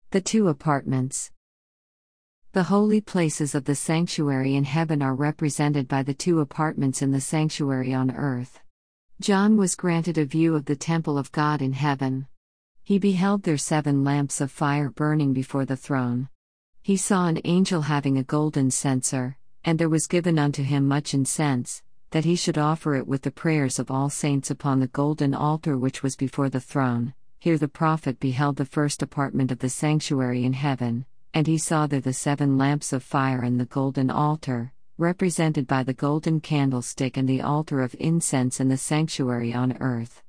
The two apartments. The holy places of the sanctuary in heaven are represented by the two apartments in the sanctuary on earth. John was granted a view of the temple of God in heaven. He beheld there 7 lamps of fire burning before the throne. He saw an angel having a golden censer, and there was given unto him much incense, that he should offer it with the prayers of all saints upon the golden altar which was before the throne. Here the prophet beheld the first apartment of the sanctuary in heaven, and he saw there the 7 lamps of fire and the golden altar, represented by the golden candlestick and the altar of incense in the sanctuary on earth.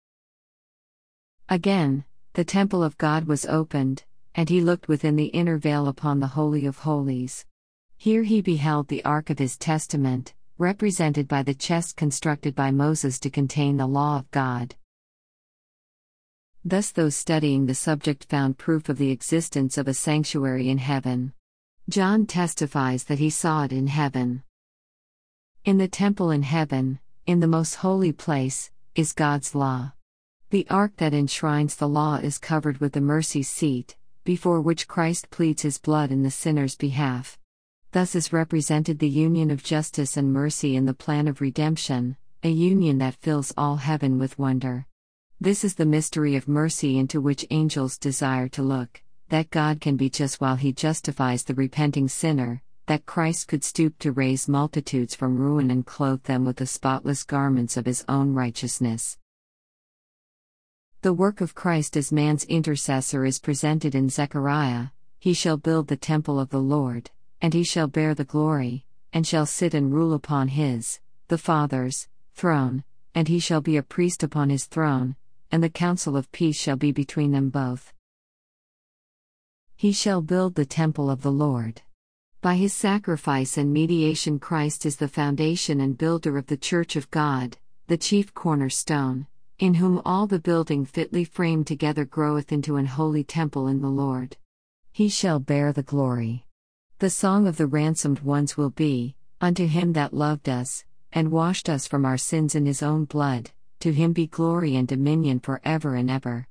Again, the temple of God was opened, and he looked within the inner veil upon the Holy of Holies. Here he beheld the ark of his testament, represented by the chest constructed by Moses to contain the law of God. Thus those studying the subject found proof of the existence of a sanctuary in heaven. John testifies that he saw it in heaven. In the temple in heaven, in the most holy place, is God's law. The ark that enshrines the law is covered with the mercy seat, before which Christ pleads his blood in the sinner's behalf. Thus is represented the union of justice and mercy in the plan of redemption, a union that fills all heaven with wonder. This is the mystery of mercy into which angels desire to look, that God can be just while he justifies the repenting sinner, that Christ could stoop to raise multitudes from ruin and clothe them with the spotless garments of his own righteousness. The work of Christ as man's intercessor is presented in Zechariah. He shall build the temple of the Lord, and he shall bear the glory, and shall sit and rule upon his, the Father's, throne, and he shall be a priest upon his throne, and the counsel of peace shall be between them both. He shall build the temple of the Lord. By his sacrifice and mediation Christ is the foundation and builder of the church of God, the chief cornerstone, in whom all the building fitly framed together groweth into an holy temple in the Lord. He shall bear the glory. The song of the ransomed ones will be, unto him that loved us, and washed us from our sins in his own blood, to him be glory and dominion for ever and ever.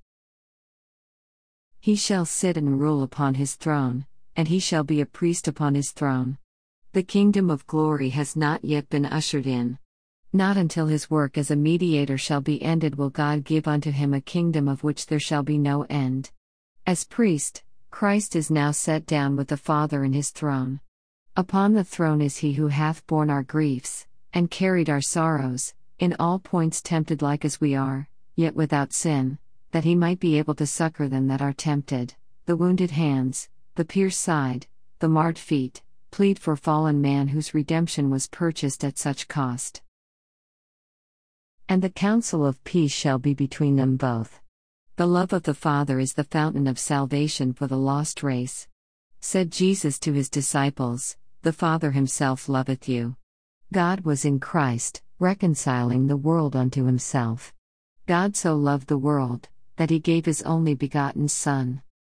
He shall sit and rule upon his throne, and he shall be a priest upon his throne. The kingdom of glory has not yet been ushered in. Not until his work as a mediator shall be ended will God give unto him a kingdom of which there shall be no end. As priest, Christ is now set down with the Father in his throne. Upon the throne is he who hath borne our griefs, and carried our sorrows, in all points tempted like as we are, yet without sin, that he might be able to succor them that are tempted. The wounded hands, the pierced side, the marred feet, plead for fallen man whose redemption was purchased at such cost. And the counsel of peace shall be between them both. The love of the Father is the fountain of salvation for the lost race. Said Jesus to his disciples, "The Father himself loveth you." God was in Christ, reconciling the world unto himself. God so loved the world, that he gave his only begotten Son,